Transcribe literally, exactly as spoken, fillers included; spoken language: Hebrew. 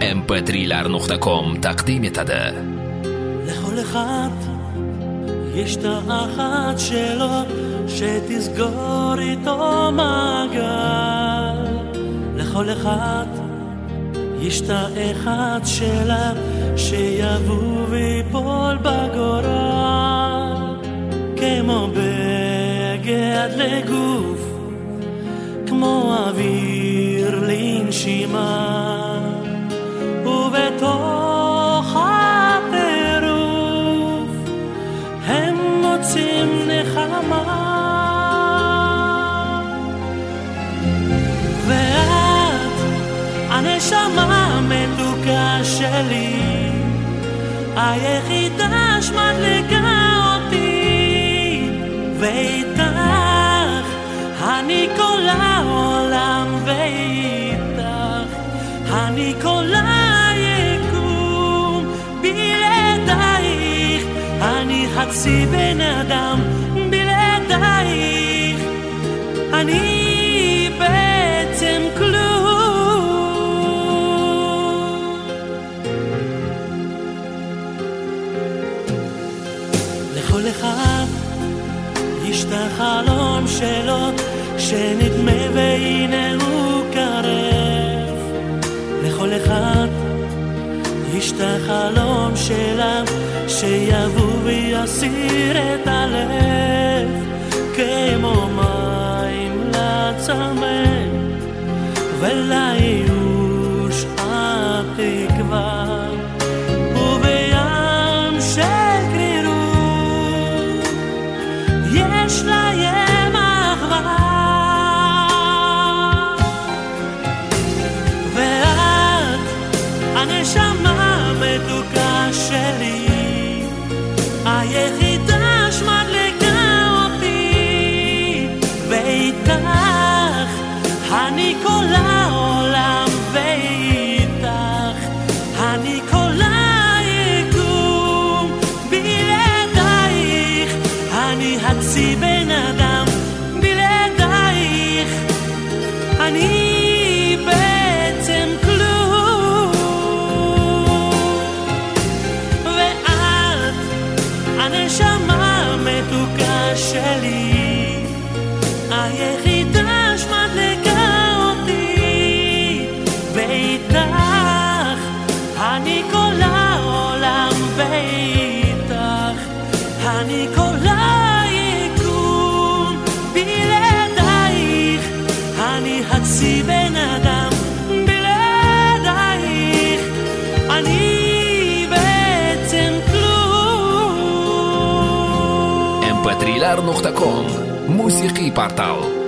אם פי טרי'lar נقطه com תקדים יתדה. לכל אחד יש את האחת שלו שתסגור איתו מעגל. לכל אחד יש את האחד שלה שיבוא ויפול בגורל, כמו בגד לגוף, כמו אוויר לנשימה, ובתוך הטירוף הם מוצאים נחמה. ואת הנשמה המתוקה שלי, היחידה שמדליקה אותי, ואיתך אני כל העולם, ואיתך אני כל היקום. בלעדייך אני חצי בן אדם, בלעדייך אני בעצם כלום. לכל אחד יש את החלום שלו שנדמה והנה הוא קרב. לכל אחד יש את החלום שלה שיבוא ויסיר את הלב, כמו מים לצמא ולייאוש התקווה, ובים של קרירות יש להם אחווה. ואת הנשמה המתוקה שלי, היחידה שמדליקה אותי, ואיתך אני כל העולם, ואיתך אני כל היקום. בלעדייך אני חצי בן אדם, בלעדייך אני בעצם כלום. ואת הנשמה המתוקה שלי, היחידה שמדליקה אותי, ואיתך אני כל העולם, ואיתך אני כל היקום. בלעדייך אני חצי בן אדם, בלעדייך אני בעצם כלום. אם פי טרי'lar נقطه com מוסיקי פורטל.